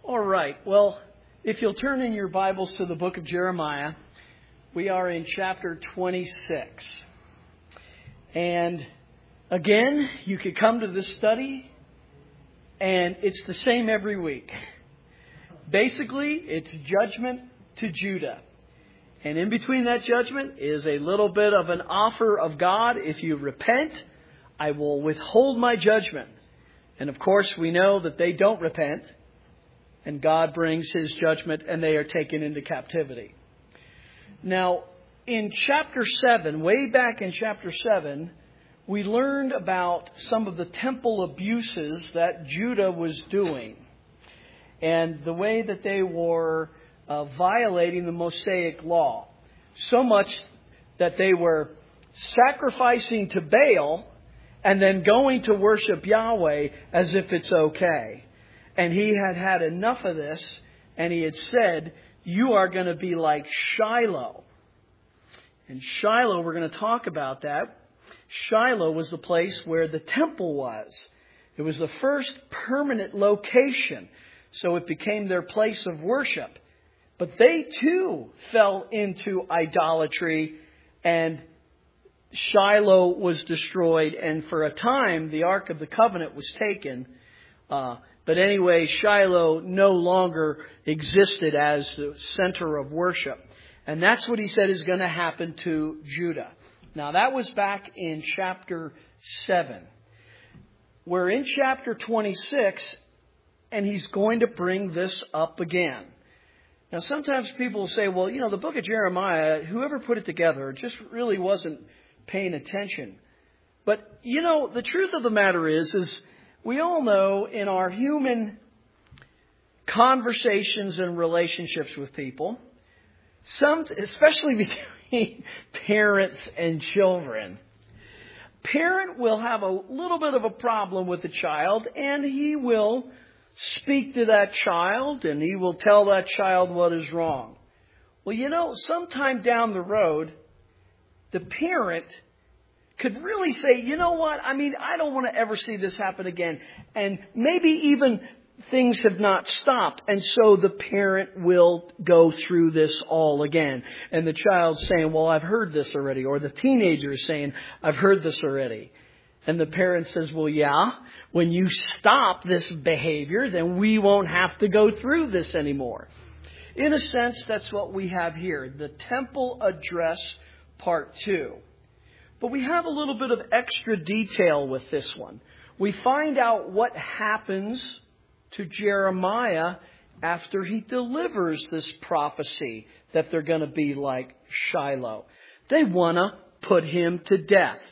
All right. Well, if you'll turn in your Bibles to the book of Jeremiah, we are in chapter 26. And again, you could come to this study and it's the same every week. Basically, it's judgment to Judah. And in between that judgment is a little bit of an offer of God. If you repent, I will withhold my judgment. And of course, we know that they don't repent. And God brings His judgment and they are taken into captivity. Now, in chapter 7, way back in chapter 7, we learned about some of the temple abuses that Judah was doing. And the way that they were violating the Mosaic law. So much that they were sacrificing to Baal and then going to worship Yahweh as if it's okay. And he had had enough of this, and he had said, you are going to be like Shiloh. And Shiloh, we're going to talk about that. Shiloh was the place where the temple was. It was the first permanent location, so it became their place of worship. But they too fell into idolatry, and Shiloh was destroyed, and for a time the Ark of the Covenant was taken. But anyway, Shiloh no longer existed as the center of worship. And that's what he said is going to happen to Judah. Now that was back in chapter 7. We're in chapter 26, and he's going to bring this up again. Now sometimes people will say, well, the book of Jeremiah, whoever put it together just really wasn't paying attention. But, the truth of the matter is we all know in our human conversations and relationships with people, especially between parents and children, parent will have a little bit of a problem with the child, and he will speak to that child and he will tell that child what is wrong. Well, sometime down the road, the parent could really say, you know what? I don't want to ever see this happen again. And maybe even things have not stopped. And so the parent will go through this all again. And the child's saying, well, I've heard this already. Or the teenager is saying, I've heard this already. And the parent says, well, yeah, when you stop this behavior, then we won't have to go through this anymore. In a sense, that's what we have here. The temple address part 2. But we have a little bit of extra detail with this one. We find out what happens to Jeremiah after he delivers this prophecy that they're going to be like Shiloh. They want to put him to death.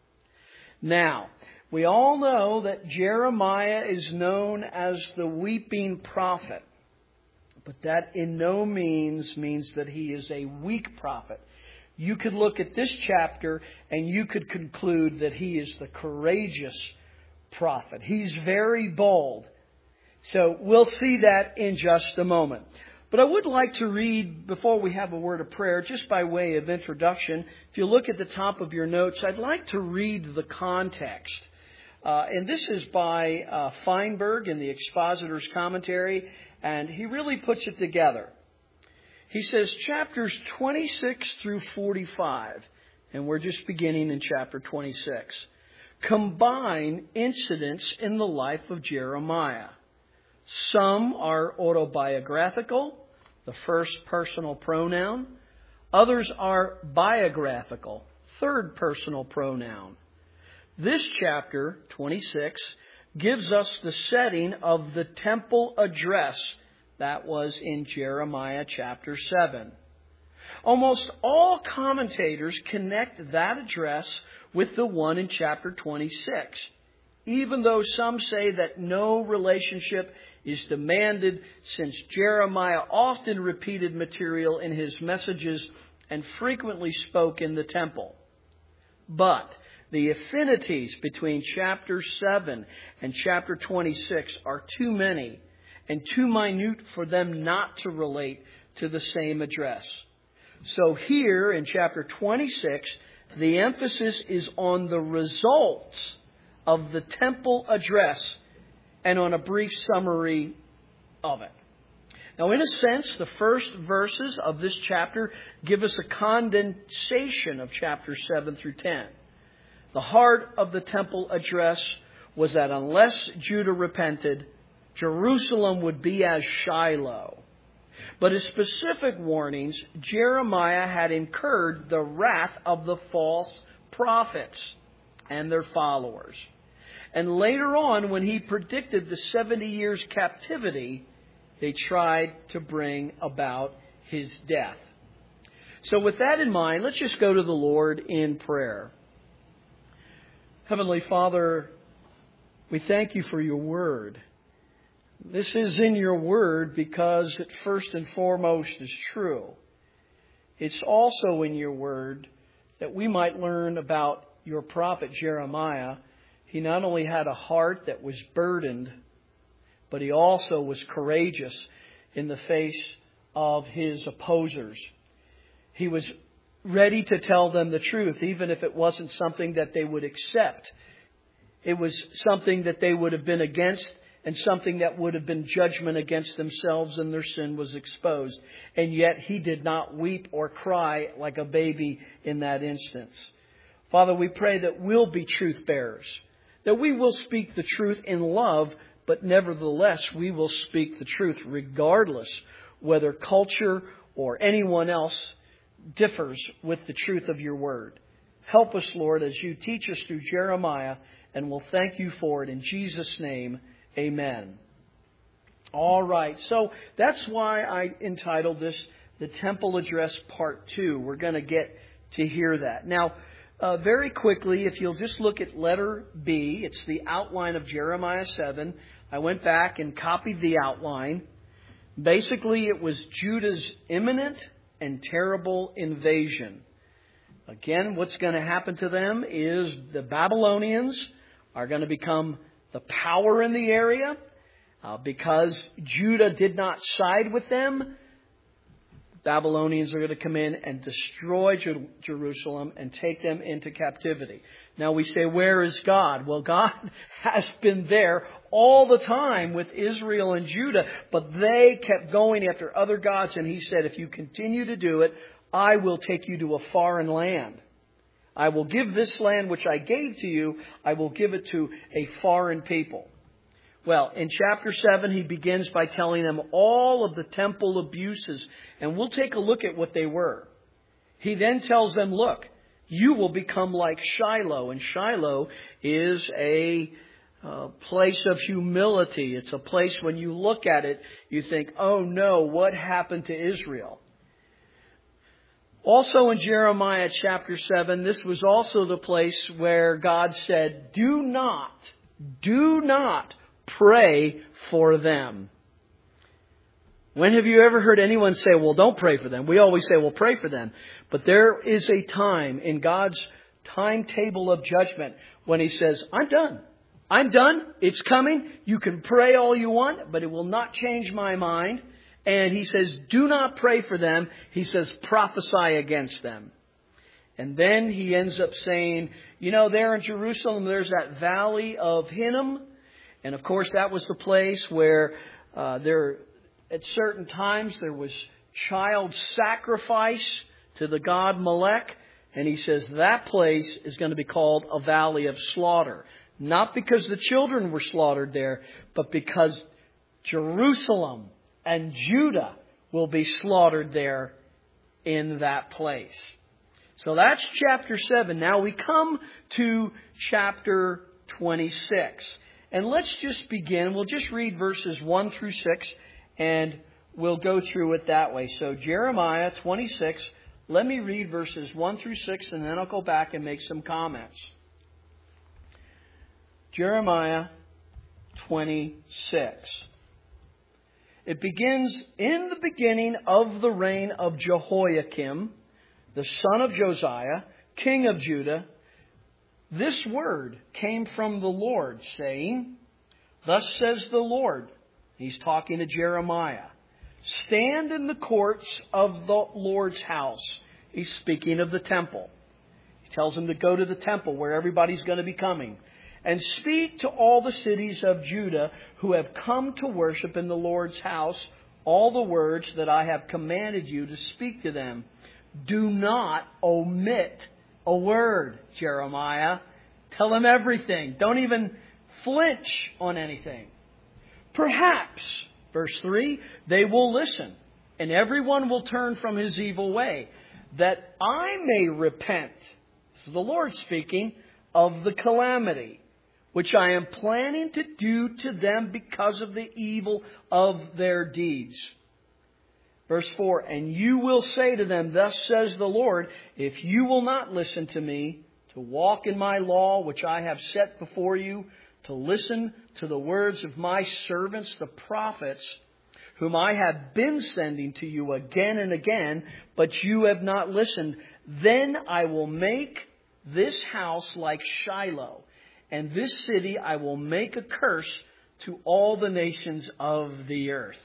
Now, we all know that Jeremiah is known as the weeping prophet. But that in no means that he is a weak prophet. You could look at this chapter and you could conclude that he is the courageous prophet. He's very bold. So we'll see that in just a moment. But I would like to read, before we have a word of prayer, just by way of introduction. If you look at the top of your notes, I'd like to read the context. And this is by Feinberg in the Expositor's Commentary, and he really puts it together. He says chapters 26 through 45, and we're just beginning in chapter 26, combine incidents in the life of Jeremiah. Some are autobiographical, the first personal pronoun. Others are biographical, third personal pronoun. This chapter, 26, gives us the setting of the temple address that was in Jeremiah chapter 7. Almost all commentators connect that address with the one in chapter 26, even though some say that no relationship is demanded, since Jeremiah often repeated material in his messages and frequently spoke in the temple. But the affinities between chapter 7 and chapter 26 are too many and too minute for them not to relate to the same address. So here in chapter 26, the emphasis is on the results of the temple address and on a brief summary of it. Now, in a sense, the first verses of this chapter give us a condensation of chapters 7 through 10. The heart of the temple address was that unless Judah repented, Jerusalem would be as Shiloh. But as specific warnings, Jeremiah had incurred the wrath of the false prophets and their followers. And later on, when he predicted the 70 years captivity, they tried to bring about his death. So with that in mind, let's just go to the Lord in prayer. Heavenly Father, we thank you for your word. This is in your word because it first and foremost is true. It's also in your word that we might learn about your prophet Jeremiah. He not only had a heart that was burdened, but he also was courageous in the face of his opposers. He was ready to tell them the truth, even if it wasn't something that they would accept. It was something that they would have been against, and something that would have been judgment against themselves, and their sin was exposed. And yet he did not weep or cry like a baby in that instance. Father, we pray that we'll be truth bearers, that we will speak the truth in love, but nevertheless we will speak the truth regardless whether culture or anyone else differs with the truth of your word. Help us, Lord, as you teach us through Jeremiah, and we'll thank you for it in Jesus' name. Amen. All right. So that's why I entitled this The Temple Address Part 2. We're going to get to hear that. Now, very quickly, if you'll just look at letter B, it's the outline of Jeremiah 7. I went back and copied the outline. Basically, it was Judah's imminent and terrible invasion. Again, what's going to happen to them is the Babylonians are going to become the power in the area. Because Judah did not side with them, Babylonians are going to come in and destroy Jerusalem and take them into captivity. Now we say, where is God? Well, God has been there all the time with Israel and Judah, but they kept going after other gods. And he said, if you continue to do it, I will take you to a foreign land. I will give this land which I gave to you, I will give it to a foreign people. Well, in chapter 7, he begins by telling them all of the temple abuses. And we'll take a look at what they were. He then tells them, look, you will become like Shiloh. And Shiloh is a place of humility. It's a place when you look at it, you think, oh no, what happened to Israel? Also in Jeremiah chapter 7, this was also the place where God said, do not pray for them. When have you ever heard anyone say, well, don't pray for them? We always say, well, pray for them. But there is a time in God's timetable of judgment when he says, I'm done. I'm done. It's coming. You can pray all you want, but it will not change my mind. And he says, do not pray for them. He says, prophesy against them. And then he ends up saying, you know, there in Jerusalem, there's that valley of Hinnom. And of course, that was the place where at certain times there was child sacrifice to the god Molech. And he says that place is going to be called a valley of slaughter. Not because the children were slaughtered there, but because Jerusalem and Judah will be slaughtered there in that place. So that's chapter 7. Now we come to chapter 26. And let's just begin. We'll just read verses 1 through 6 and we'll go through it that way. So Jeremiah 26, let me read verses 1 through 6 and then I'll go back and make some comments. Jeremiah 26. It begins, in the beginning of the reign of Jehoiakim, the son of Josiah, king of Judah, this word came from the Lord, saying, thus says the Lord. He's talking to Jeremiah. Stand in the courts of the Lord's house. He's speaking of the temple. He tells him to go to the temple where everybody's going to be coming. And speak to all the cities of Judah who have come to worship in the Lord's house all the words that I have commanded you to speak to them. Do not omit a word, Jeremiah. Tell them everything. Don't even flinch on anything. Perhaps, verse 3, they will listen, and everyone will turn from his evil way, that I may repent. This is the Lord speaking, of the calamity which I am planning to do to them because of the evil of their deeds. Verse 4, and you will say to them, thus says the Lord, if you will not listen to me, to walk in my law which I have set before you, to listen to the words of my servants, the prophets, whom I have been sending to you again and again, but you have not listened, then I will make this house like Shiloh, and this city I will make a curse to all the nations of the earth.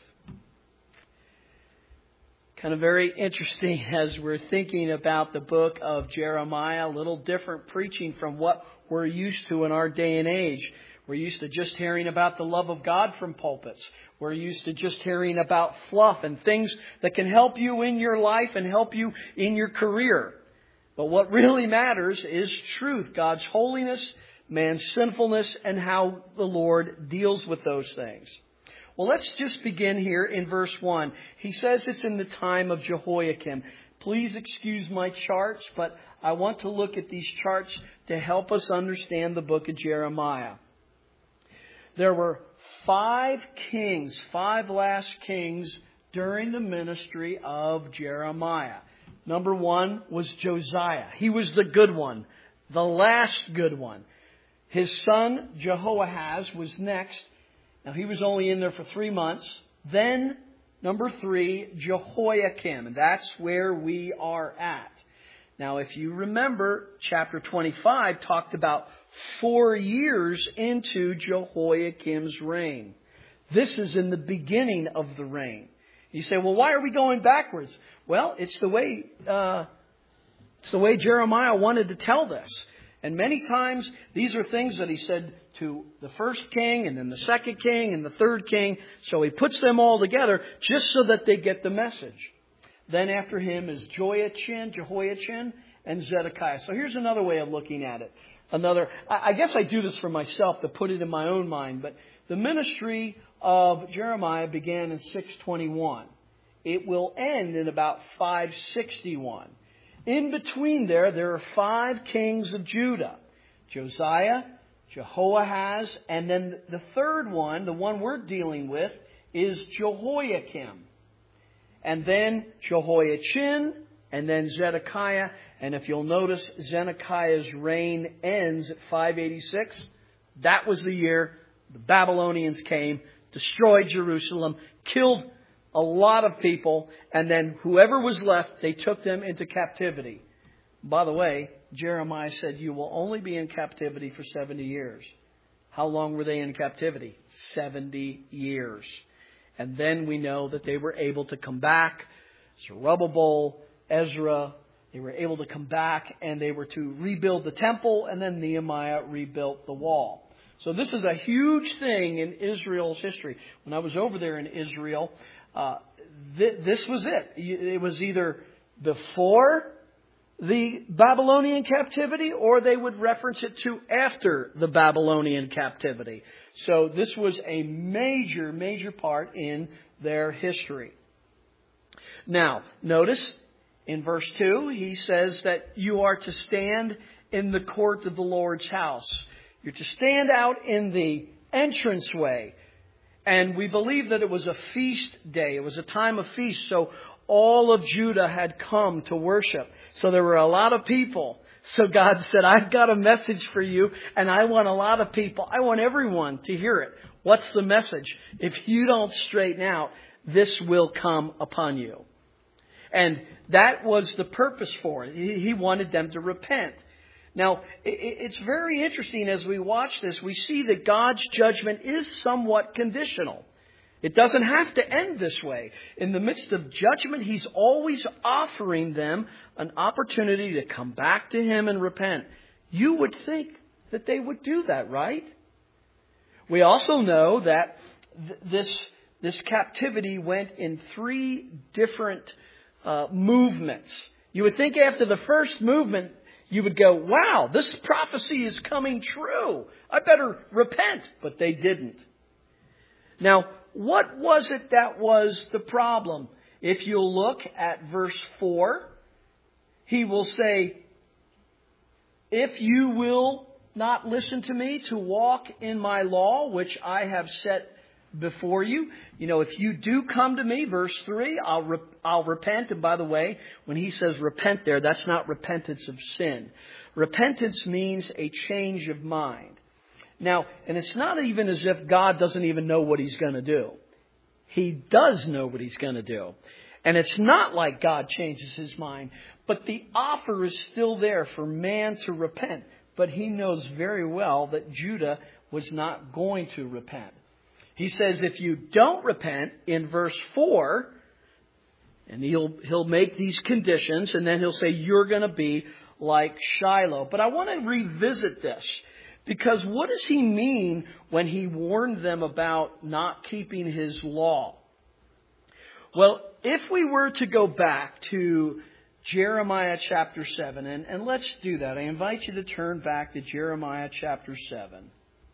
Kind of very interesting as we're thinking about the book of Jeremiah. A little different preaching from what we're used to in our day and age. We're used to just hearing about the love of God from pulpits. We're used to just hearing about fluff and things that can help you in your life and help you in your career. But what really matters is truth, God's holiness, man's sinfulness, and how the Lord deals with those things. Well, let's just begin here in verse 1. He says it's in the time of Jehoiakim. Please excuse my charts, but I want to look at these charts to help us understand the book of Jeremiah. There were 5 kings, 5 last kings during the ministry of Jeremiah. Number 1 was Josiah. He was the good one, the last good one. His son Jehoahaz was next. Now he was only in there for 3 months. Then number 3, Jehoiakim. And that's where we are at. Now if you remember, chapter 25 talked about 4 years into Jehoiakim's reign. This is in the beginning of the reign. You say, well, why are we going backwards? Well, it's the way Jeremiah wanted to tell this. And many times, these are things that he said to the first king, and then the second king, and the third king. So he puts them all together just so that they get the message. Then after him is Jehoiachin, and Zedekiah. So here's another way of looking at it. I guess I do this for myself to put it in my own mind, but the ministry of Jeremiah began in 621. It will end in about 561. In between there are 5 kings of Judah. Josiah, Jehoahaz, and then the third one, the one we're dealing with, is Jehoiakim. And then Jehoiachin, and then Zedekiah. And if you'll notice, Zedekiah's reign ends at 586. That was the year the Babylonians came, destroyed Jerusalem, killed a lot of people, and then whoever was left, they took them into captivity. By the way, Jeremiah said, you will only be in captivity for 70 years. How long were they in captivity? 70 years. And then we know that they were able to come back. Zerubbabel, Ezra, they were able to come back and they were to rebuild the temple, and then Nehemiah rebuilt the wall. So this is a huge thing in Israel's history. When I was over there in Israel, this was it. It was either before the Babylonian captivity, or they would reference it to after the Babylonian captivity. So this was a major, major part in their history. Now, notice in verse 2, he says that you are to stand in the court of the Lord's house. You're to stand out in the entranceway. And we believe that it was a feast day. It was a time of feast. So all of Judah had come to worship. So there were a lot of people. So God said, I've got a message for you, and I want a lot of people. I want everyone to hear it. What's the message? If you don't straighten out, this will come upon you. And that was the purpose for it. He wanted them to repent. Now, it's very interesting as we watch this. We see that God's judgment is somewhat conditional. It doesn't have to end this way. In the midst of judgment, He's always offering them an opportunity to come back to Him and repent. You would think that they would do that, right? We also know that this this captivity went in 3 different movements. You would think after the first movement, you would go, wow, this prophecy is coming true. I better repent. But they didn't. Now, what was it that was the problem? If you'll look at verse 4, he will say, if you will not listen to me to walk in my law, which I have set before you. If you do come to me, verse 3, I'll repent. And by the way, when he says repent there, that's not repentance of sin. Repentance means a change of mind. Now, and it's not even as if God doesn't even know what he's going to do. He does know what he's going to do. And it's not like God changes his mind. But the offer is still there for man to repent. But he knows very well that Judah was not going to repent. He says, if you don't repent, in verse 4, and he'll make these conditions, and then he'll say, you're going to be like Shiloh. But I want to revisit this, because what does he mean when he warned them about not keeping his law? Well, if we were to go back to Jeremiah chapter 7, and let's do that. I invite you to turn back to Jeremiah chapter 7.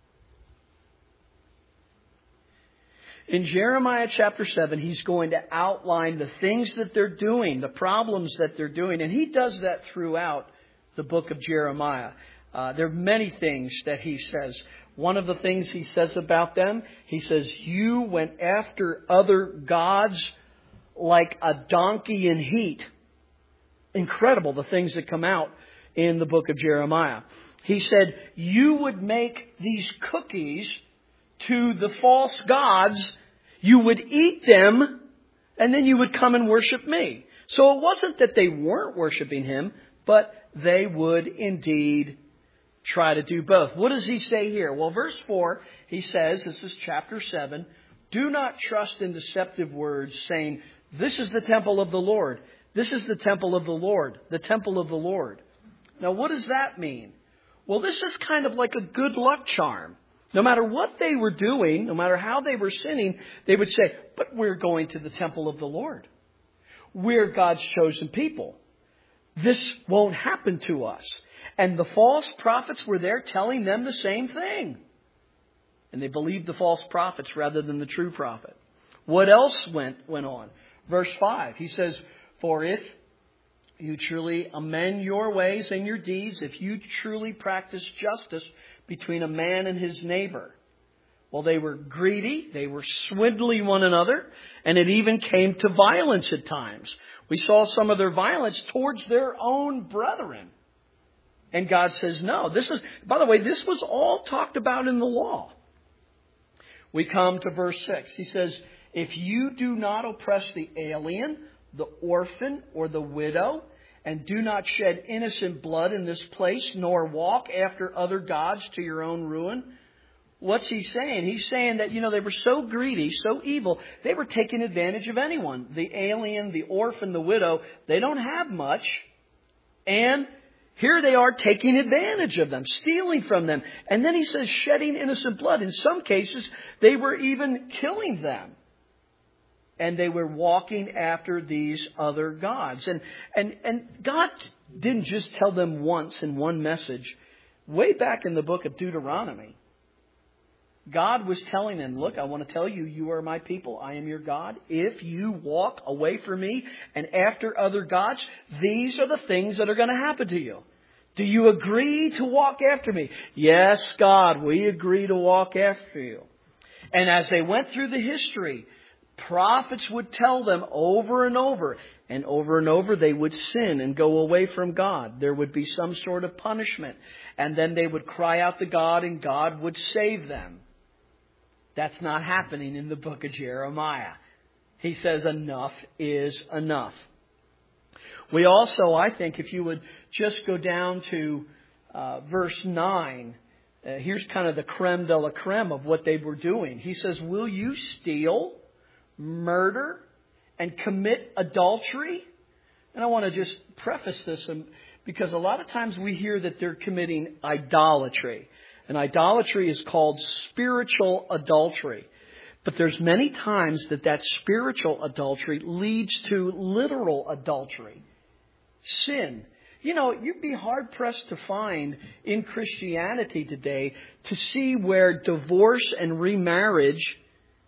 In Jeremiah chapter 7, he's going to outline the things that they're doing, the problems that they're doing. And he does that throughout the book of Jeremiah. There are many things that he says. One of the things he says about them, he says, you went after other gods like a donkey in heat. Incredible, the things that come out in the book of Jeremiah. He said, you would make these cookies to the false gods, you would eat them, and then you would come and worship me. So it wasn't that they weren't worshiping him, but they would indeed try to do both. What does he say here? Well, verse 4, he says, this is chapter 7, do not trust in deceptive words, saying, this is the temple of the Lord. This is the temple of the Lord, the temple of the Lord. Now, what does that mean? Well, this is kind of like a good luck charm. No matter what they were doing, no matter how they were sinning, they would say, but we're going to the temple of the Lord. We're God's chosen people. This won't happen to us. And the false prophets were there telling them the same thing. And they believed the false prophets rather than the true prophet. What else went on? Verse 5, he says, for if you truly amend your ways and your deeds, if you truly practice justice between a man and his neighbor. Well, they were greedy, they were swindling one another, and it even came to violence at times. We saw some of their violence towards their own brethren. And God says, no, by the way, this was all talked about in the law. We come to verse 6. He says, if you do not oppress the alien, the orphan, or the widow, and do not shed innocent blood in this place, nor walk after other gods to your own ruin. What's he saying? He's saying that, they were so greedy, so evil, they were taking advantage of anyone. The alien, the orphan, the widow, they don't have much. And here they are taking advantage of them, stealing from them. And then he says shedding innocent blood. In some cases, they were even killing them. And they were walking after these other gods. And God didn't just tell them once in one message. Way back in the book of Deuteronomy, God was telling them, look, I want to tell you, you are my people. I am your God. If you walk away from me and after other gods, these are the things that are going to happen to you. Do you agree to walk after me? Yes, God, we agree to walk after you. And as they went through the history, prophets would tell them over and over, and over they would sin and go away from God. There would be some sort of punishment. And then they would cry out to God and God would save them. That's not happening in the book of Jeremiah. He says enough is enough. We also, I think, if you would just go down to verse 9, here's kind of the creme de la creme of what they were doing. He says, will you steal, murder, and commit adultery? And I want to just preface this because a lot of times we hear that they're committing idolatry. And idolatry is called spiritual adultery. But there's many times that spiritual adultery leads to literal adultery. Sin. You know, you'd be hard-pressed to find in Christianity today to see where divorce and remarriage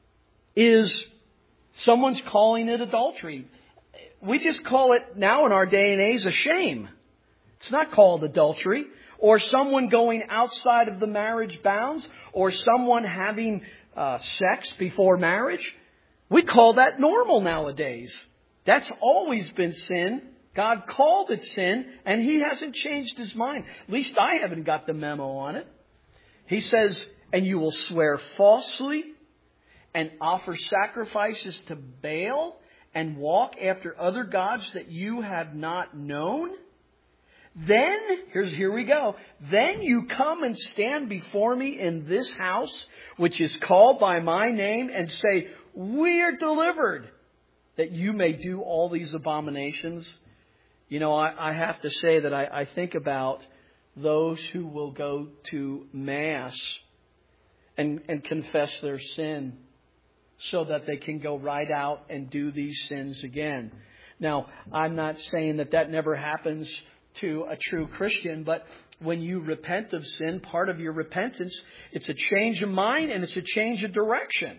is someone's calling it adultery. We just call it now in our day and age a shame. It's not called adultery. Or someone going outside of the marriage bounds. Or someone having sex before marriage. We call that normal nowadays. That's always been sin. God called it sin, and He hasn't changed His mind. At least I haven't got the memo on it. He says, and you will swear falsely and offer sacrifices to Baal and walk after other gods that you have not known. Then, here we go. Then you come and stand before me in this house, which is called by my name, and say, we are delivered, that you may do all these abominations. You know, I have to say that I think about those who will go to Mass and confess their sin so that they can go right out and do these sins again. Now, I'm not saying that never happens to a true Christian, but when you repent of sin, part of your repentance, it's a change of mind and it's a change of direction.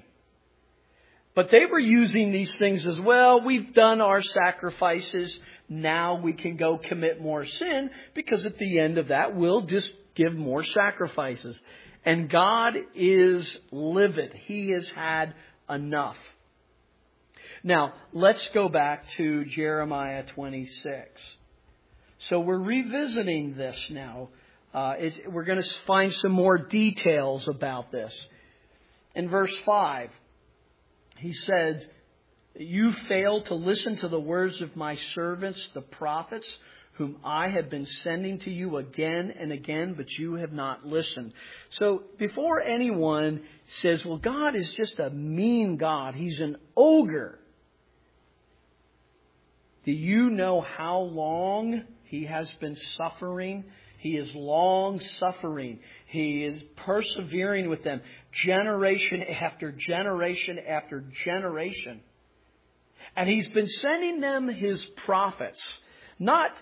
But they were using these things as well. We've done our sacrifices. Now we can go commit more sin, because at the end of that, we'll just give more sacrifices. And God is livid. He has had enough. Now, let's go back to Jeremiah 26. So we're revisiting this now. We're going to find some more details about this. In verse 5, he said, you failed to listen to the words of my servants, the prophets, whom I have been sending to you again and again, but you have not listened. So before anyone says, well, God is just a mean God, He's an ogre. Do you know how long He has been suffering? He is long suffering. He is persevering with them generation after generation after generation. And He's been sending them His prophets, not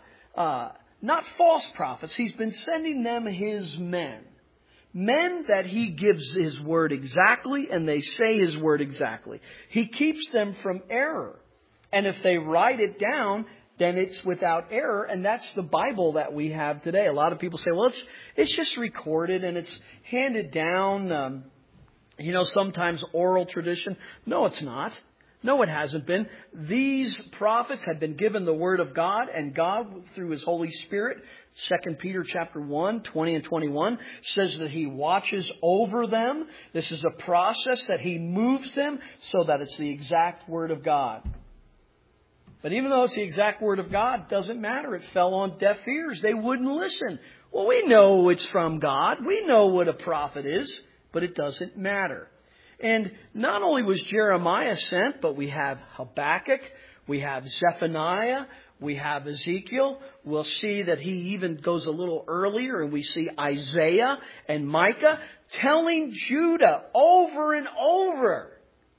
false prophets. He's been sending them His men. Men that He gives His word exactly, and they say His word exactly. He keeps them from error. And if they write it down, then it's without error. And that's the Bible that we have today. A lot of people say, well, it's just recorded and it's handed down, sometimes oral tradition. No, it's not. No, it hasn't been. These prophets had been given the Word of God, and God, through His Holy Spirit, 2 Peter chapter 1, 20 and 21, says that He watches over them. This is a process that He moves them so that it's the exact Word of God. But even though it's the exact Word of God, it doesn't matter. It fell on deaf ears. They wouldn't listen. Well, we know it's from God. We know what a prophet is, but it doesn't matter. And not only was Jeremiah sent, but we have Habakkuk, we have Zephaniah, we have Ezekiel. We'll see that he even goes a little earlier, and we see Isaiah and Micah telling Judah over and over.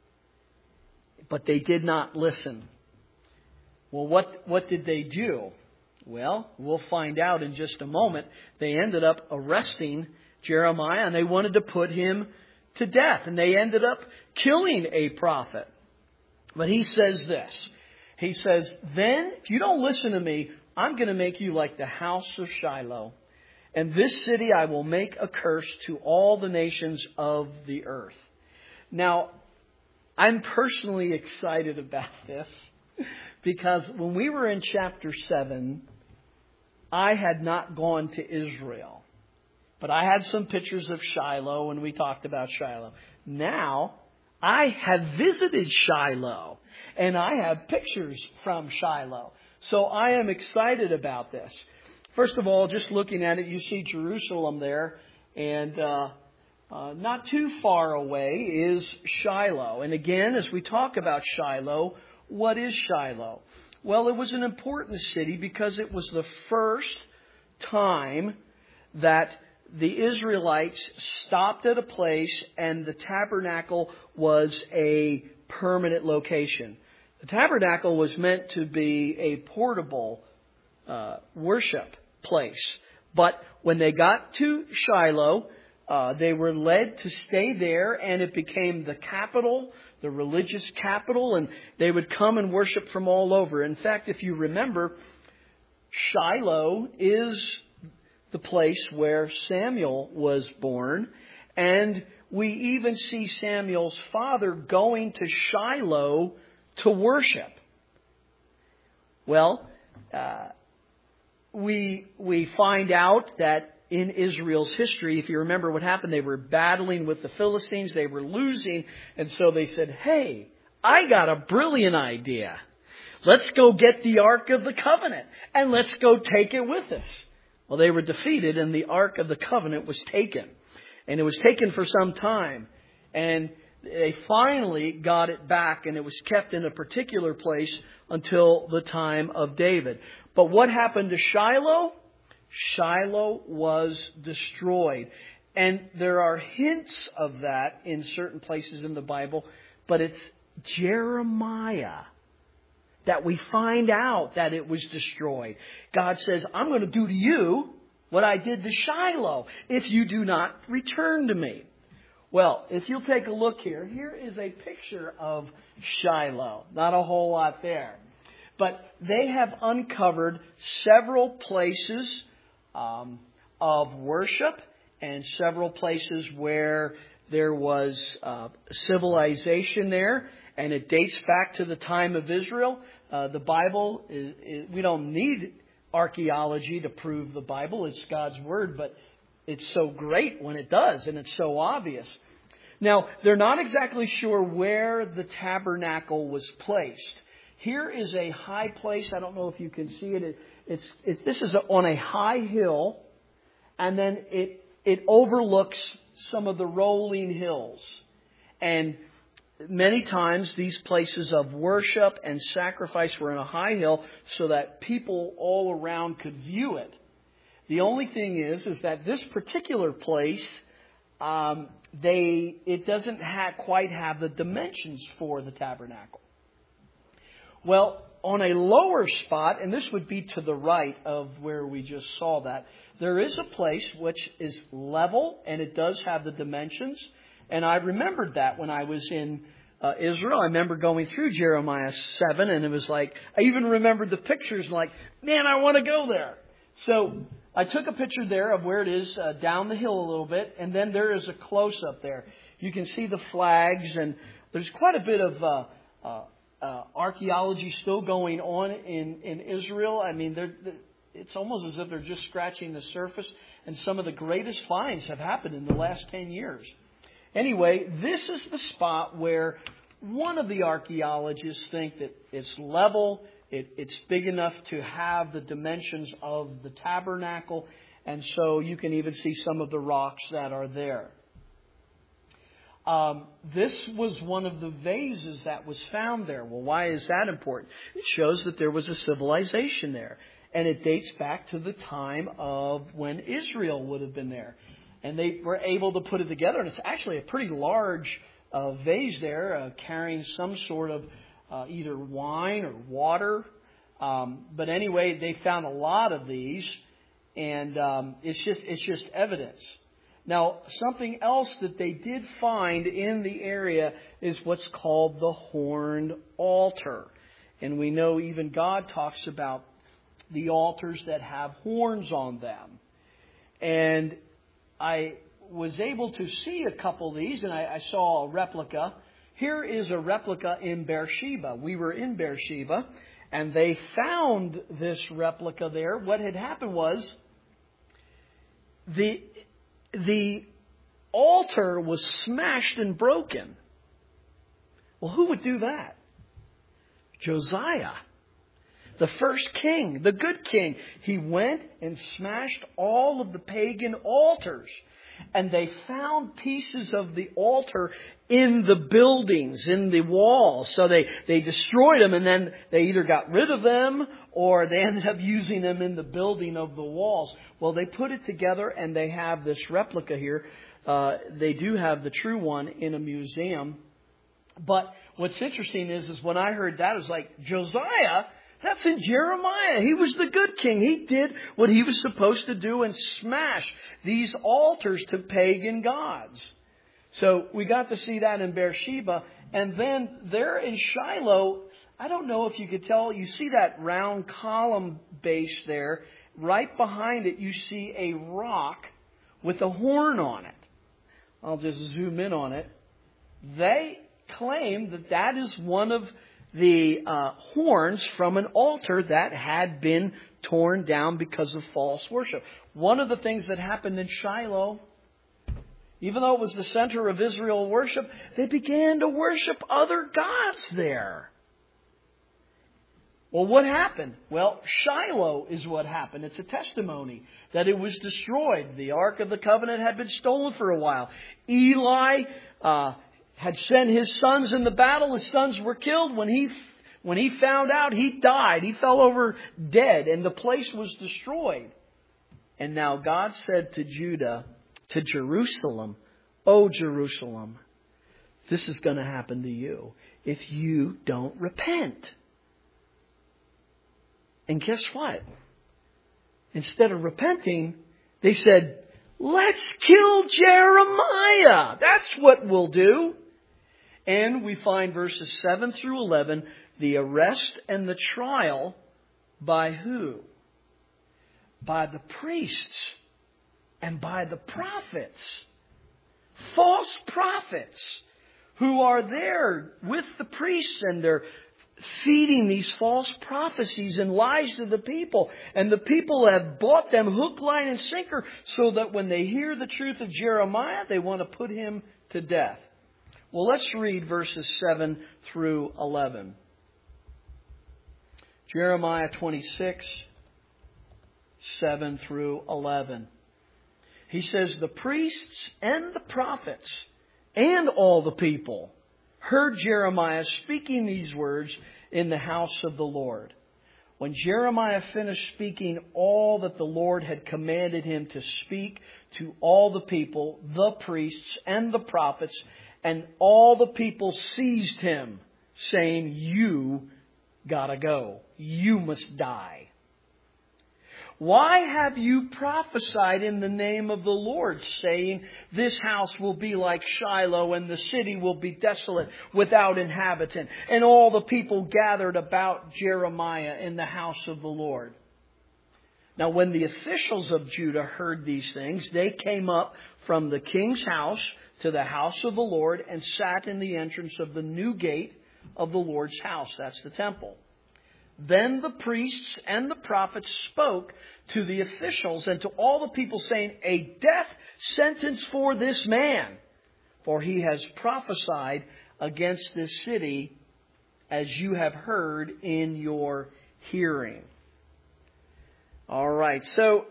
But they did not listen. Well, what did they do? Well, we'll find out in just a moment. They ended up arresting Jeremiah, and they wanted to put him to death. And they ended up killing a prophet. But he says this. He says, then, if you don't listen to me, I'm going to make you like the house of Shiloh. And this city I will make a curse to all the nations of the earth. Now, I'm personally excited about this. Because when we were in chapter 7, I had not gone to Israel. But I had some pictures of Shiloh, and we talked about Shiloh. Now, I have visited Shiloh, and I have pictures from Shiloh. So I am excited about this. First of all, just looking at it, you see Jerusalem there, and not too far away is Shiloh. And again, as we talk about Shiloh, what is Shiloh? Well, it was an important city because it was the first time that the Israelites stopped at a place, and the tabernacle was a permanent location. The tabernacle was meant to be a portable worship place. But when they got to Shiloh, they were led to stay there, and it became the capital, the religious capital, and they would come and worship from all over. In fact, if you remember, Shiloh is the place where Samuel was born, and we even see Samuel's father going to Shiloh to worship. Well, we find out that in Israel's history, if you remember what happened, they were battling with the Philistines, they were losing, and so they said, hey, I got a brilliant idea. Let's go get the Ark of the Covenant, and let's go take it with us. Well, they were defeated, and the Ark of the Covenant was taken. And it was taken for some time. And they finally got it back, and it was kept in a particular place until the time of David. But what happened to Shiloh? Shiloh was destroyed. And there are hints of that in certain places in the Bible, but it's Jeremiah that we find out that it was destroyed. God says, I'm going to do to you what I did to Shiloh if you do not return to me. Well, if you'll take a look here, here is a picture of Shiloh. Not a whole lot there. But they have uncovered several places of worship and several places where there was civilization there. And it dates back to the time of Israel. The Bible, we don't need archaeology to prove the Bible. It's God's Word, but it's so great when it does, and it's so obvious. Now, they're not exactly sure where the tabernacle was placed. Here is a high place. I don't know if you can see it. This is on a high hill, and then it overlooks some of the rolling hills. And many times these places of worship and sacrifice were on a high hill so that people all around could view it. The only thing is that this particular place, it doesn't quite have the dimensions for the tabernacle. Well, on a lower spot, and this would be to the right of where we just saw that, there is a place which is level, and it does have the dimensions. And I remembered that when I was in Israel. I remember going through Jeremiah 7, and it was like, I even remembered the pictures, like, man, I want to go there. So I took a picture there of where it is down the hill a little bit, and then there is a close-up there. You can see the flags, and there's quite a bit of archaeology still going on in Israel. I mean, it's almost as if they're just scratching the surface, and some of the greatest finds have happened in the last 10 years. Anyway, this is the spot where one of the archaeologists think that it's level, it's big enough to have the dimensions of the tabernacle, and so you can even see some of the rocks that are there. This was one of the vases that was found there. Well, why is that important? It shows that there was a civilization there, and it dates back to the time of when Israel would have been there. And they were able to put it together. And it's actually a pretty large vase there, carrying some sort of either wine or water. But anyway, they found a lot of these. And it's just evidence. Now, something else that they did find in the area is what's called the horned altar. And we know even God talks about the altars that have horns on them. And I was able to see a couple of these, and I saw a replica. Here is a replica in Beersheba. We were in Beersheba, and they found this replica there. What had happened was the altar was smashed and broken. Well, who would do that? Josiah, the first king, the good king. He went and smashed all of the pagan altars. And they found pieces of the altar in the buildings, in the walls. So they destroyed them, and then they either got rid of them or they ended up using them in the building of the walls. Well, they put it together and they have this replica here. They do have the true one in a museum. But what's interesting is when I heard that, it was like, Josiah, that's in Jeremiah. He was the good king. He did what he was supposed to do and smash these altars to pagan gods. So we got to see that in Beersheba. And then there in Shiloh, I don't know if you could tell, you see that round column base there. Right behind it, you see a rock with a horn on it. I'll just zoom in on it. They claim that that is one of the horns from an altar that had been torn down because of false worship. One of the things that happened in Shiloh, even though it was the center of Israel worship, they began to worship other gods there. Well, what happened? Well, Shiloh is what happened. It's a testimony that it was destroyed. The Ark of the Covenant had been stolen for a while. Eli had sent his sons in the battle. His sons were killed. When he found out, he died. He fell over dead, and the place was destroyed. And now God said to Judah, to Jerusalem, "O Jerusalem, this is going to happen to you if you don't repent." And guess what? Instead of repenting, they said, "Let's kill Jeremiah. That's what we'll do." And we find verses 7 through 11, the arrest and the trial by who? By the priests and by the prophets. False prophets who are there with the priests, and they're feeding these false prophecies and lies to the people. And the people have bought them hook, line, and sinker, so that when they hear the truth of Jeremiah, they want to put him to death. Well, let's read verses 7 through 11. Jeremiah 26, 7 through 11. He says, "The priests and the prophets and all the people heard Jeremiah speaking these words in the house of the Lord. When Jeremiah finished speaking all that the Lord had commanded him to speak to all the people, the priests and the prophets, and all the people seized him, saying, 'You gotta go. You must die. Why have you prophesied in the name of the Lord, saying, this house will be like Shiloh, and the city will be desolate without inhabitant?' And all the people gathered about Jeremiah in the house of the Lord." Now, when the officials of Judah heard these things, they came up from the king's house to the house of the Lord and sat in the entrance of the new gate of the Lord's house. That's the temple. Then the priests and the prophets spoke to the officials and to all the people, saying, "A death sentence for this man, for he has prophesied against this city, as you have heard in your hearing." All right, so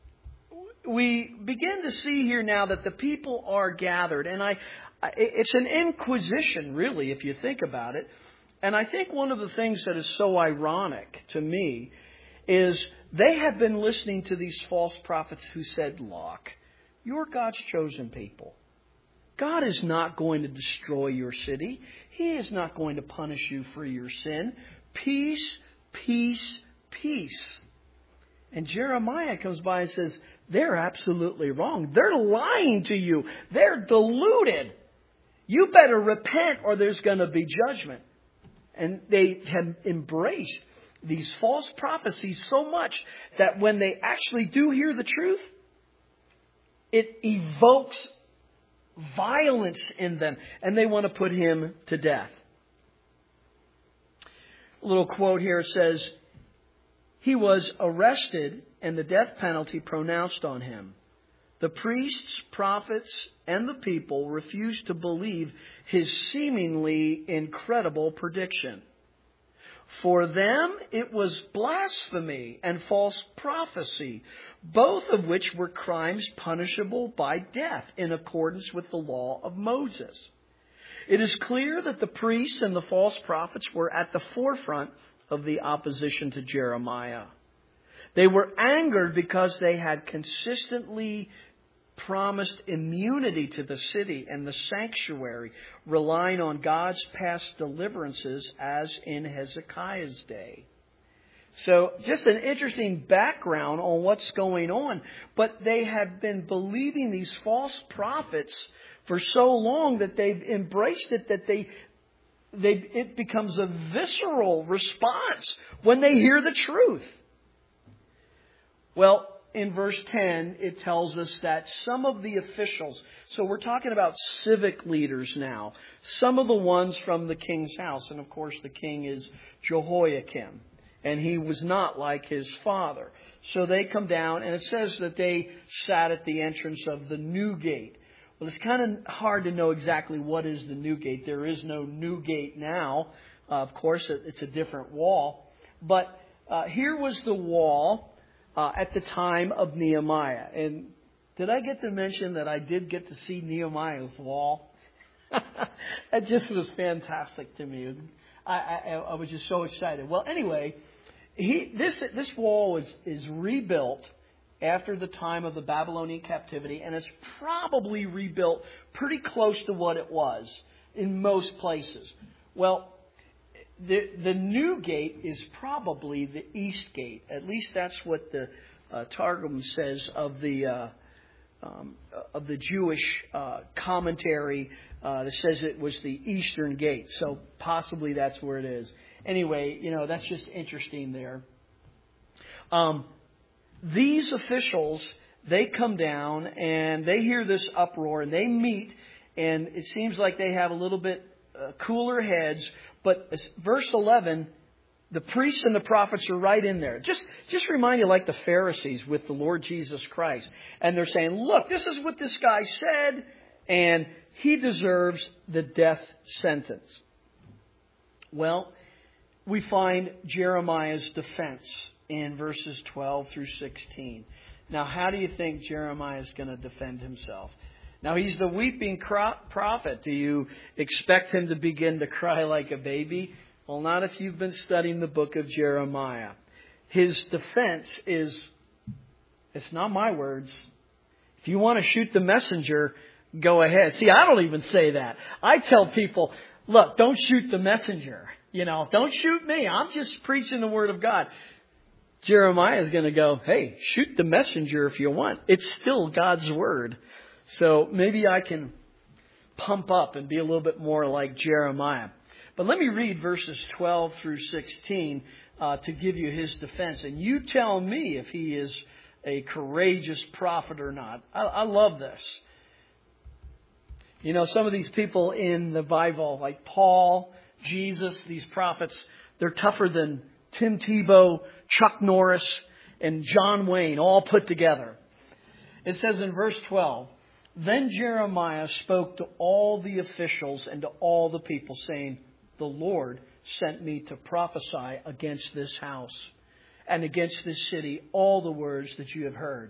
we begin to see here now that the people are gathered. And it's an inquisition, really, if you think about it. And I think one of the things that is so ironic to me is they have been listening to these false prophets who said, "Look, you're God's chosen people. God is not going to destroy your city. He is not going to punish you for your sin. Peace, peace, peace." And Jeremiah comes by and says, "They're absolutely wrong. They're lying to you. They're deluded. You better repent or there's going to be judgment." And they have embraced these false prophecies so much that when they actually do hear the truth, it evokes violence in them, and they want to put him to death. A little quote here says, "He was arrested and the death penalty pronounced on him. The priests, prophets, and the people refused to believe his seemingly incredible prediction. For them it was blasphemy and false prophecy, both of which were crimes punishable by death in accordance with the law of Moses. It is clear that the priests and the false prophets were at the forefront of the opposition to Jeremiah. They were angered because they had consistently promised immunity to the city and the sanctuary, relying on God's past deliverances as in Hezekiah's day. So just an interesting background on what's going on. But they have been believing these false prophets for so long that they've embraced it, that it becomes a visceral response when they hear the truth. Well, in verse 10, it tells us that some of the officials, so we're talking about civic leaders now, some of the ones from the king's house, and of course the king is Jehoiakim, and he was not like his father. So they come down, and it says that they sat at the entrance of the new gate. Well, it's kind of hard to know exactly what is the new gate. There is no new gate now. Of course, it's a different wall. But here was the wall at the time of Nehemiah. And did I get to mention that I did get to see Nehemiah's wall? It just was fantastic to me. I was just so excited. Well, anyway, this wall is rebuilt after the time of the Babylonian captivity, and it's probably rebuilt pretty close to what it was in most places. Well, the new gate is probably the east gate. At least that's what the Targum says of the Jewish commentary that says it was the eastern gate. So possibly that's where it is. Anyway, that's just interesting there. These officials, they come down and they hear this uproar and they meet, and it seems like they have a little bit cooler heads. But verse 11, the priests and the prophets are right in there. Just remind you like the Pharisees with the Lord Jesus Christ. And they're saying, look, this is what this guy said, and he deserves the death sentence. Well, we find Jeremiah's defense in verses 12 through 16. Now, how do you think Jeremiah is going to defend himself? Now, he's the weeping prophet. Do you expect him to begin to cry like a baby? Well, not if you've been studying the book of Jeremiah. His defense is, it's not my words. If you want to shoot the messenger, go ahead. See, I don't even say that. I tell people, look, don't shoot the messenger. Don't shoot me. I'm just preaching the word of God. Jeremiah is going to go, hey, shoot the messenger if you want. It's still God's word. So maybe I can pump up and be a little bit more like Jeremiah. But let me read verses 12 through 16 to give you his defense. And you tell me if he is a courageous prophet or not. I love this. Some of these people in the Bible, like Paul, Jesus, these prophets, they're tougher than Tim Tebow, Chuck Norris, and John Wayne all put together. It says in verse 12, then Jeremiah spoke to all the officials and to all the people, saying, the Lord sent me to prophesy against this house and against this city all the words that you have heard.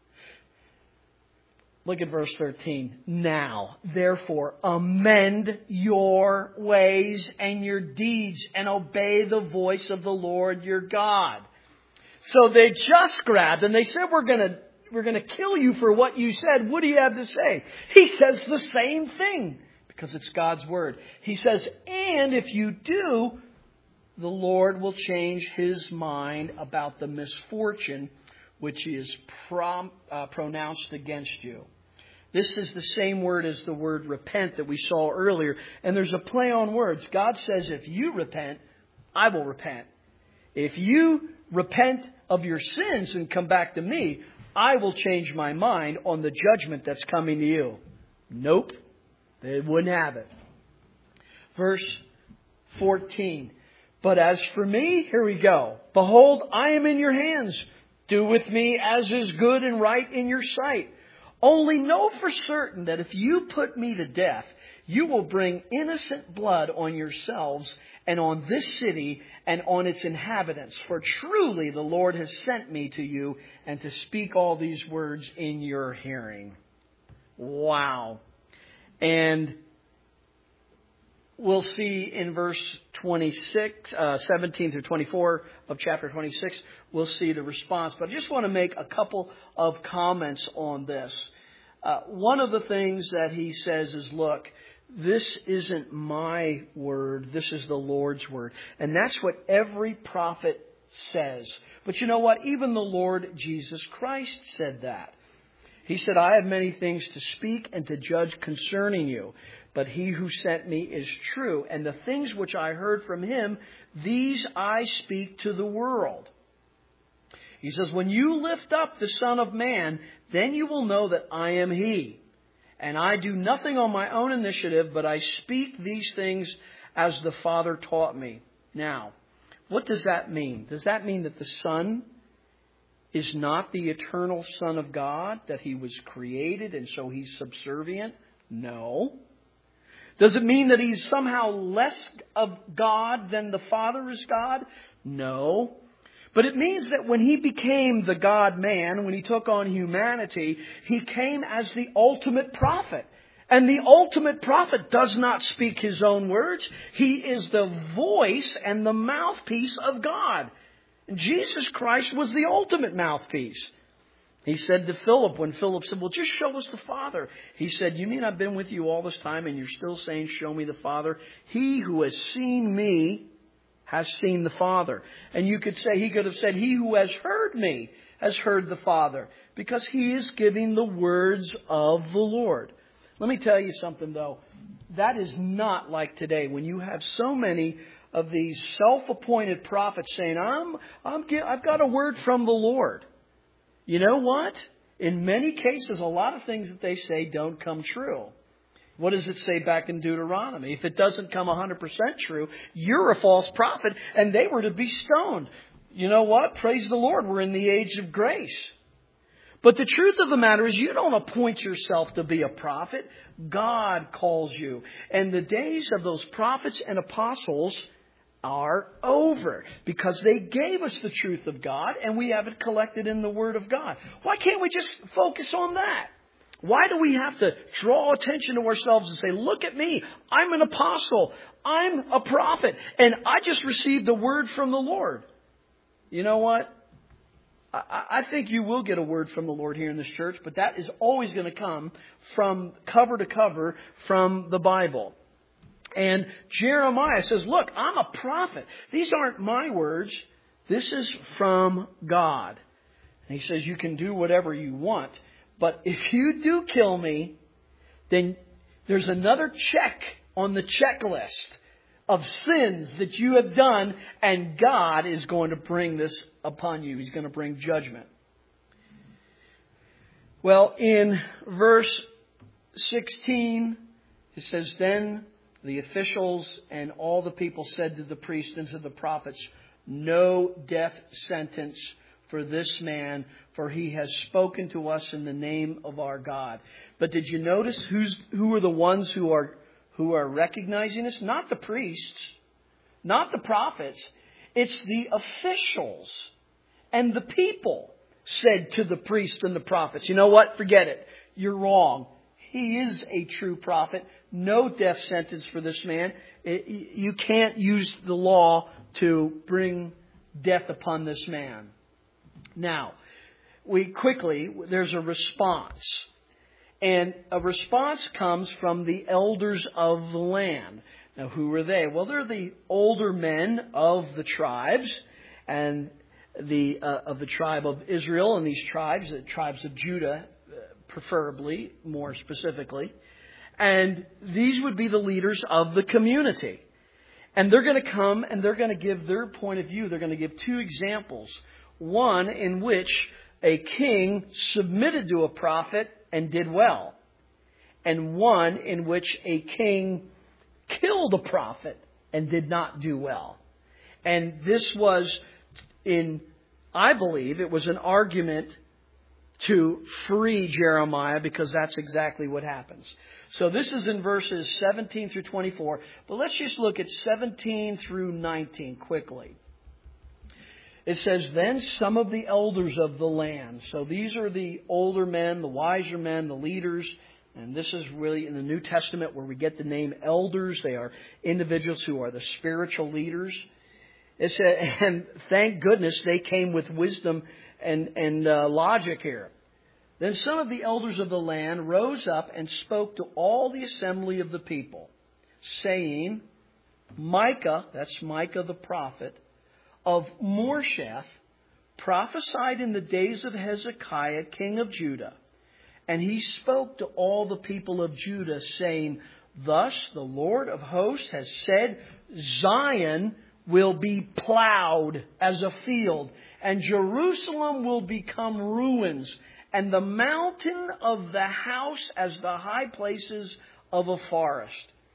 Look at verse 13. Now, therefore, amend your ways and your deeds and obey the voice of the Lord your God. So they just grabbed and they said, we're going to kill you for what you said. What do you have to say? He says the same thing because it's God's word. He says, and if you do, the Lord will change his mind about the misfortune which he has pronounced against you. This is the same word as the word repent that we saw earlier. And there's a play on words. God says, if you repent, I will repent. If you repent of your sins and come back to me, I will change my mind on the judgment that's coming to you. Nope. They wouldn't have it. Verse 14. But as for me, here we go. Behold, I am in your hands. Do with me as is good and right in your sight. Only know for certain that if you put me to death, you will bring innocent blood on yourselves and on this city and on its inhabitants. For truly the Lord has sent me to you and to speak all these words in your hearing. Wow. And we'll see in verse 26, 17 through 24 of chapter 26, we'll see the response. But I just want to make a couple of comments on this. One of the things that he says is, look, this isn't my word. This is the Lord's word. And that's what every prophet says. But you know what? Even the Lord Jesus Christ said that. He said, I have many things to speak and to judge concerning you. But he who sent me is true. And the things which I heard from him, these I speak to the world. He says, when you lift up the Son of Man, then you will know that I am he. And I do nothing on my own initiative, but I speak these things as the Father taught me. Now, what does that mean? Does that mean that the Son is not the eternal Son of God, that he was created and so he's subservient? No. Does it mean that he's somehow less of God than the Father is God? No. But it means that when he became the God-man, when he took on humanity, he came as the ultimate prophet. And the ultimate prophet does not speak his own words. He is the voice and the mouthpiece of God. Jesus Christ was the ultimate mouthpiece. He said to Philip, when Philip said, well, just show us the Father. He said, you mean I've been with you all this time and you're still saying, show me the Father? He who has seen me has seen the Father. And you could say, he could have said, he who has heard me has heard the Father. Because he is giving the words of the Lord. Let me tell you something, though. That is not like today, when you have so many of these self-appointed prophets saying, I've got a word from the Lord. You know what? In many cases, a lot of things that they say don't come true. What does it say back in Deuteronomy? If it doesn't come 100% true, you're a false prophet, and they were to be stoned. You know what? Praise the Lord, we're in the age of grace. But the truth of the matter is, you don't appoint yourself to be a prophet. God calls you. And the days of those prophets and apostles are over, because they gave us the truth of God, and we have it collected in the Word of God. Why can't we just focus on that? Why do we have to draw attention to ourselves and say, look at me, I'm an apostle, I'm a prophet, and I just received the word from the Lord? You know what? I think you will get a word from the Lord here in this church, but that is always going to come from cover to cover from the Bible. And Jeremiah says, look, I'm a prophet. These aren't my words. This is from God. And he says, you can do whatever you want. But if you do kill me, then there's another check on the checklist of sins that you have done, and God is going to bring this upon you. He's going to bring judgment. Well, in verse 16, it says, then the officials and all the people said to the priests and to the prophets, no death sentence for this man, for he has spoken to us in the name of our God. But did you notice who are the ones who are recognizing this? Not the priests, not the prophets. It's the officials and the people said to the priests and the prophets, you know what? Forget it. You're wrong. He is a true prophet. No death sentence for this man. You can't use the law to bring death upon this man. Now, there's a response. And a response comes from the elders of the land. Now, who are they? Well, they're the older men of the tribes, and of the tribe of Israel, and these tribes, the tribes of Judah, preferably, more specifically. And these would be the leaders of the community. And they're going to come and they're going to give their point of view. They're going to give two examples. One in which a king submitted to a prophet and did well. And one in which a king killed a prophet and did not do well. And this was I believe it was an argument to free Jeremiah, because that's exactly what happens. So this is in verses 17 through 24. But let's just look at 17 through 19 quickly. It says, then some of the elders of the land. So these are the older men, the wiser men, the leaders. And this is really in the New Testament where we get the name elders. They are individuals who are the spiritual leaders. It said, and thank goodness they came with wisdom and logic here. Then some of the elders of the land rose up and spoke to all the assembly of the people, saying, Micah, that's Micah the prophet, of Moresheth, prophesied in the days of Hezekiah, king of Judah. And he spoke to all the people of Judah, saying, thus the Lord of hosts has said, Zion will be plowed as a field, and Jerusalem will become ruins, and the mountain of the house as the high places of a forest.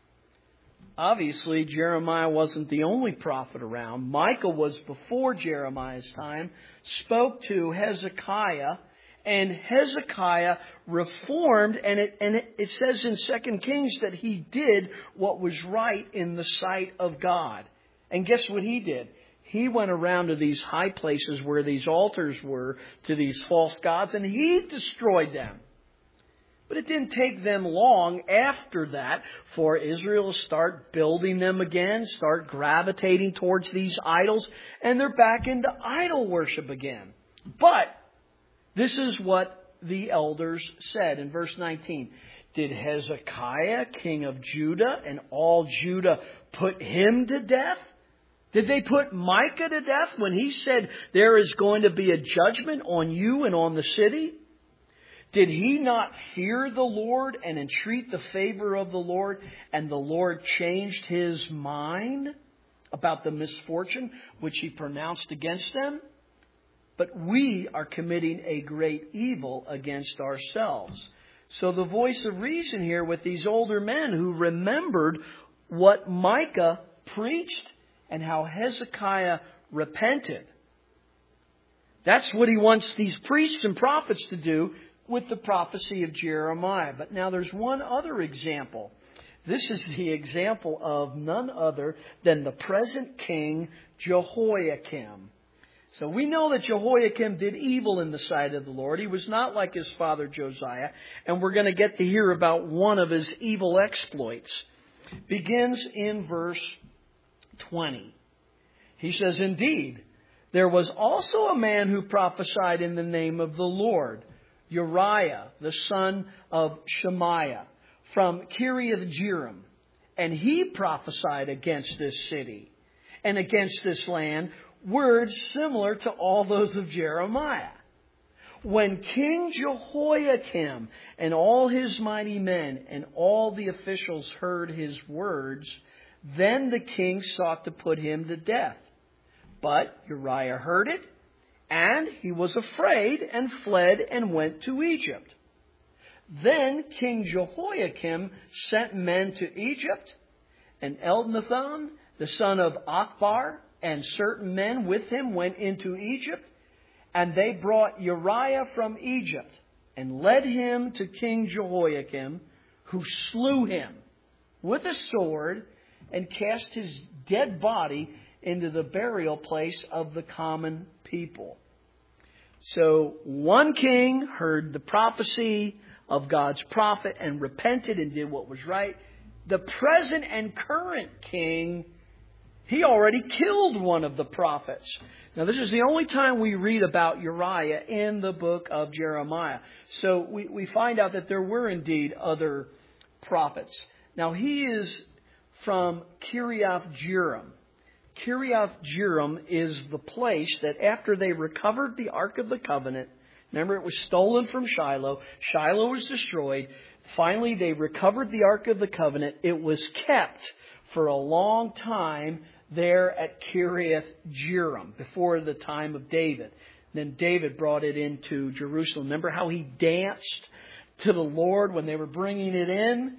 Obviously, Jeremiah wasn't the only prophet around. Micah was before Jeremiah's time, spoke to Hezekiah, and Hezekiah reformed, and it says in 2 Kings that he did what was right in the sight of God. And guess what he did? He went around to these high places where these altars were to these false gods, and he destroyed them. But it didn't take them long after that for Israel to start building them again, start gravitating towards these idols, and they're back into idol worship again. But this is what the elders said in verse 19. Did Hezekiah, king of Judah, and all Judah put him to death? Did they put Micah to death when he said there is going to be a judgment on you and on the city? Did he not fear the Lord and entreat the favor of the Lord, and the Lord changed his mind about the misfortune which he pronounced against them? But we are committing a great evil against ourselves. So the voice of reason here with these older men who remembered what Micah preached and how Hezekiah repented. That's what he wants these priests and prophets to do with the prophecy of Jeremiah. But now there's one other example. This is the example of none other than the present king Jehoiakim. So we know that Jehoiakim did evil in the sight of the Lord. He was not like his father Josiah. And we're going to get to hear about one of his evil exploits. Begins in verse 20. He says, indeed, there was also a man who prophesied in the name of the Lord, Uriah, the son of Shemaiah, from Kiriath-Jearim. And he prophesied against this city and against this land, words similar to all those of Jeremiah. When King Jehoiakim and all his mighty men and all the officials heard his words, then the king sought to put him to death. But Uriah heard it, and he was afraid and fled and went to Egypt. Then King Jehoiakim sent men to Egypt, and Elnathan, the son of Achbar, and certain men with him went into Egypt, and they brought Uriah from Egypt and led him to King Jehoiakim, who slew him with a sword and cast his dead body into the burial place of the common people. So one king heard the prophecy of God's prophet and repented and did what was right. The present and current king, he already killed one of the prophets. Now, this is the only time we read about Uriah in the book of Jeremiah. So we find out that there were indeed other prophets. Now, he is from Kiriath-Jearim. Kiriath-Jearim is the place that after they recovered the Ark of the Covenant, remember it was stolen from Shiloh. Shiloh was destroyed. Finally, they recovered the Ark of the Covenant. It was kept for a long time there at Kiriath-Jearim before the time of David. Then David brought it into Jerusalem. Remember how he danced to the Lord when they were bringing it in?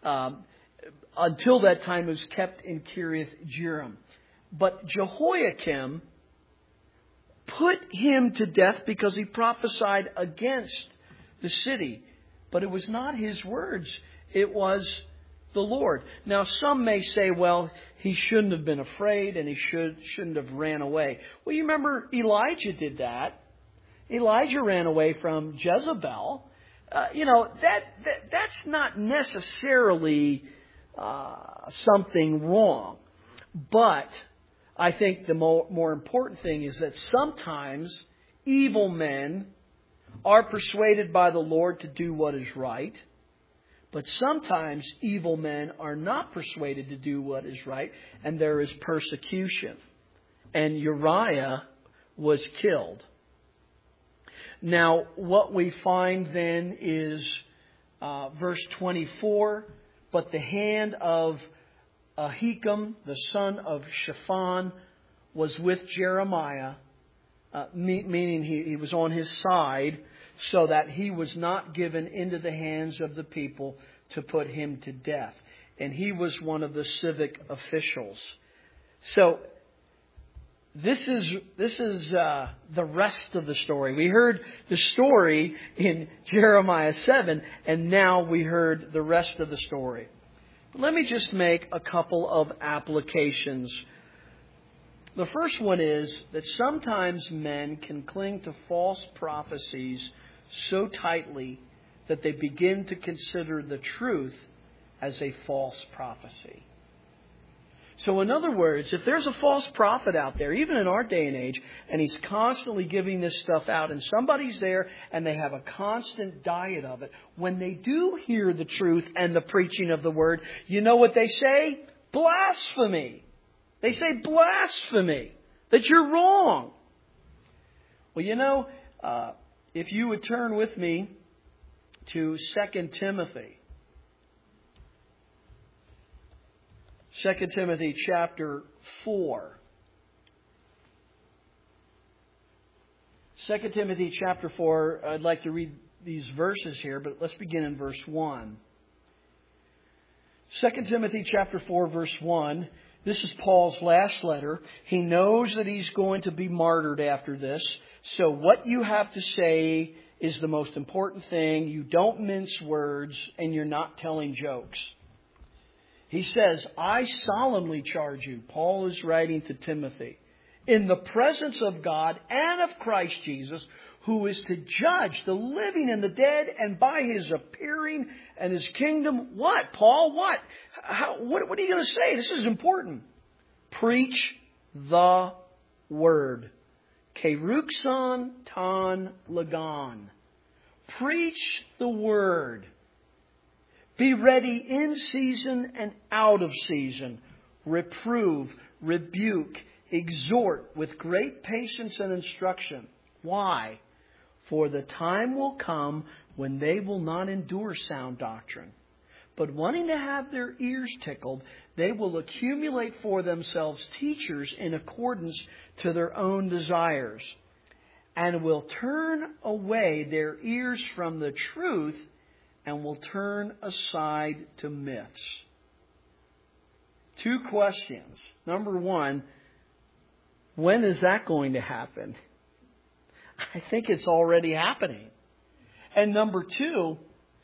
Until that time, it was kept in Kiriath-Jearim. But Jehoiakim put him to death because he prophesied against the city. But it was not his words. It was the Lord. Now, some may say, well, he shouldn't have been afraid and he shouldn't have ran away. Well, you remember Elijah did that. Elijah ran away from Jezebel. That's not necessarily something wrong. But I think the more important thing is that sometimes evil men are persuaded by the Lord to do what is right. But sometimes evil men are not persuaded to do what is right, and there is persecution. And Uriah was killed. Now, what we find then is verse 24, but the hand of Ahikam, the son of Shaphan, was with Jeremiah, meaning he was on his side, so that he was not given into the hands of the people to put him to death. And he was one of the civic officials. So this is the rest of the story. We heard the story in Jeremiah 7, and now we heard the rest of the story. Let me just make a couple of applications. The first one is that sometimes men can cling to false prophecies so tightly that they begin to consider the truth as a false prophecy. So in other words, if there's a false prophet out there, even in our day and age, and he's constantly giving this stuff out, and somebody's there and they have a constant diet of it, when they do hear the truth and the preaching of the word, you know what they say? Blasphemy. They say blasphemy, that you're wrong. Well, if you would turn with me to 2 Timothy. 2 Timothy chapter 4. 2 Timothy chapter 4, I'd like to read these verses here, but let's begin in verse 1. 2 Timothy chapter 4, verse 1. This is Paul's last letter. He knows that he's going to be martyred after this. So what you have to say is the most important thing. You don't mince words and you're not telling jokes. He says, I solemnly charge you, Paul is writing to Timothy, in the presence of God and of Christ Jesus, who is to judge the living and the dead, and by his appearing and his kingdom. What, Paul? What? What are you going to say? This is important. Preach the word. Keruxon ton lagon. Preach the word. Be ready in season and out of season. Reprove, rebuke, exhort with great patience and instruction. Why? For the time will come when they will not endure sound doctrine, but wanting to have their ears tickled, they will accumulate for themselves teachers in accordance to their own desires, and will turn away their ears from the truth and will turn aside to myths. Two questions. Number one, when is that going to happen? I think it's already happening. And number two,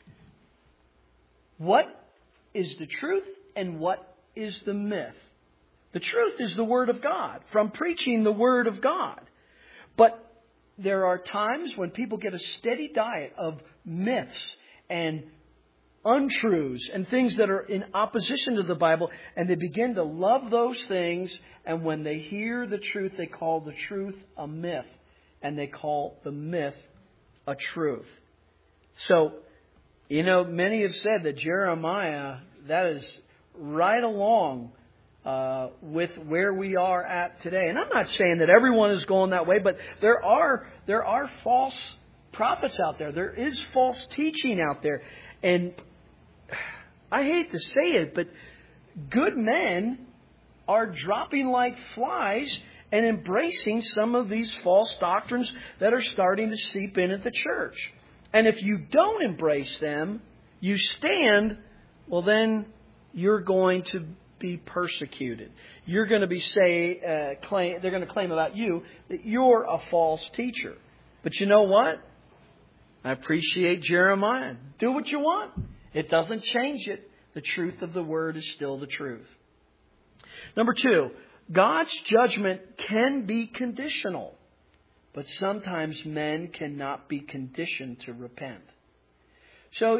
what is the truth and what is the myth? The truth is the Word of God, from preaching the Word of God. But there are times when people get a steady diet of myths and untruths and things that are in opposition to the Bible, and they begin to love those things, and when they hear the truth, they call the truth a myth, and they call the myth a truth. So, many have said that Jeremiah, that is right along with where we are at today. And I'm not saying that everyone is going that way, but there are false prophets out there. There is false teaching out there. And I hate to say it, but good men are dropping like flies and embracing some of these false doctrines that are starting to seep into the church. And if you don't embrace them, you stand, well then you're going to be persecuted. You're going to be they're going to claim about you that you're a false teacher. But you know what? I appreciate Jeremiah. Do what you want. It doesn't change it. The truth of the word is still the truth. Number 2, God's judgment can be conditional, but sometimes men cannot be conditioned to repent. So,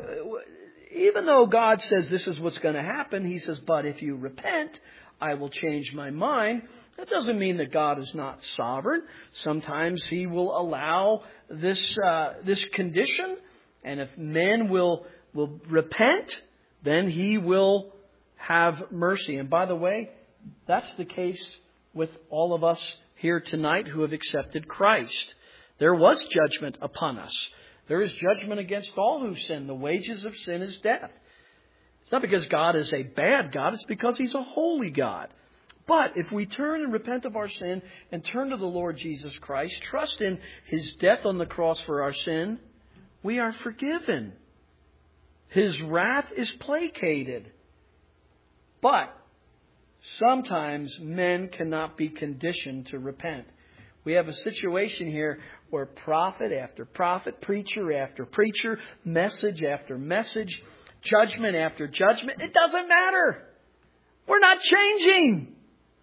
even though God says this is what's going to happen, He says, but if you repent, I will change my mind. That doesn't mean that God is not sovereign. Sometimes He will allow this condition, and if men will repent, then He will have mercy. And by the way, that's the case with all of us here tonight who have accepted Christ. There was judgment upon us. There is judgment against all who sin. The wages of sin is death. It's not because God is a bad God. It's because He's a holy God. But if we turn and repent of our sin and turn to the Lord Jesus Christ, trust in His death on the cross for our sin, we are forgiven. His wrath is placated. But sometimes men cannot be conditioned to repent. We have a situation here where prophet after prophet, preacher after preacher, message after message, judgment after judgment. It doesn't matter. We're not changing.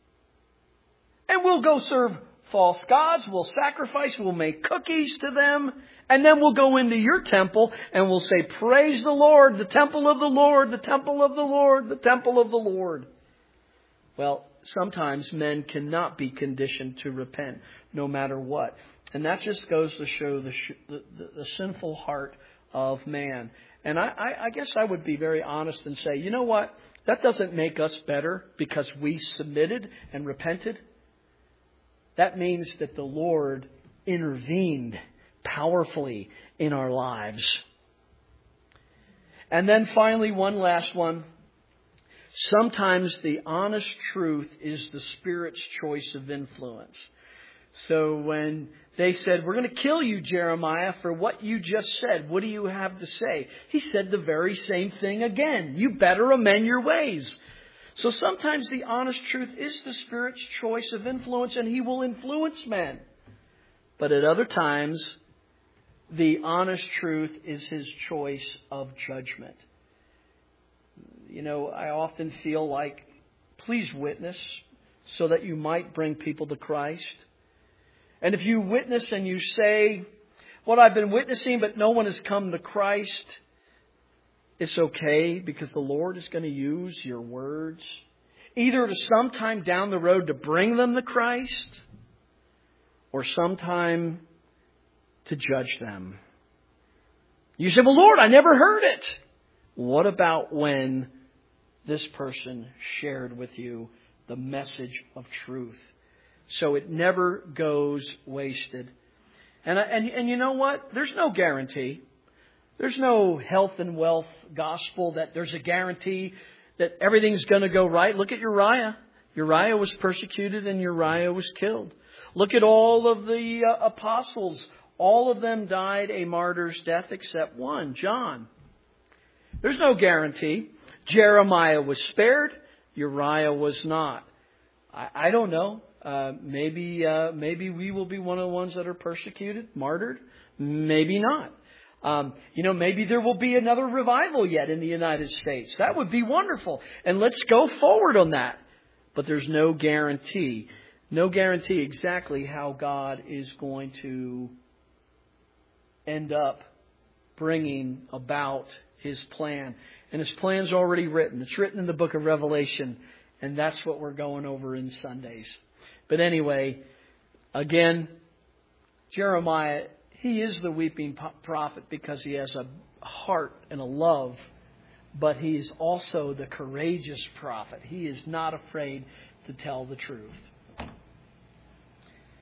And we'll go serve false gods. We'll sacrifice. We'll make cookies to them. And then we'll go into your temple and we'll say, praise the Lord, the temple of the Lord, the temple of the Lord, the temple of the Lord. Well, sometimes men cannot be conditioned to repent no matter what. And that just goes to show the sinful heart of man. And I guess I would be very honest and say, you know what? That doesn't make us better because we submitted and repented. That means that the Lord intervened powerfully in our lives. And then finally, one last one. Sometimes the honest truth is the Spirit's choice of influence. So when they said, we're going to kill you, Jeremiah, for what you just said, what do you have to say? He said the very same thing again. You better amend your ways. So sometimes the honest truth is the Spirit's choice of influence, and He will influence men. But at other times, the honest truth is His choice of judgment. I often feel like, please witness so that you might bring people to Christ. And if you witness and you say, what I've been witnessing, but no one has come to Christ, it's okay because the Lord is going to use your words either to sometime down the road to bring them to Christ or sometime to judge them. You say, well, Lord, I never heard it. What about when this person shared with you the message of truth? So it never goes wasted. And you know what? There's no guarantee. There's no health and wealth gospel that there's a guarantee that everything's going to go right. Look at Uriah. Uriah was persecuted and Uriah was killed. Look at all of the apostles. All of them died a martyr's death except one, John. There's no guarantee. Jeremiah was spared. Uriah was not. I don't know. Maybe we will be one of the ones that are persecuted, martyred. Maybe not. Maybe there will be another revival yet in the United States. That would be wonderful. And let's go forward on that. But there's no guarantee. No guarantee exactly how God is going to end up bringing about His plan. And His plan's already written. It's written in the book of Revelation. And that's what we're going over in Sundays. But anyway, again, Jeremiah, he is the weeping prophet because he has a heart and a love. But he is also the courageous prophet. He is not afraid to tell the truth.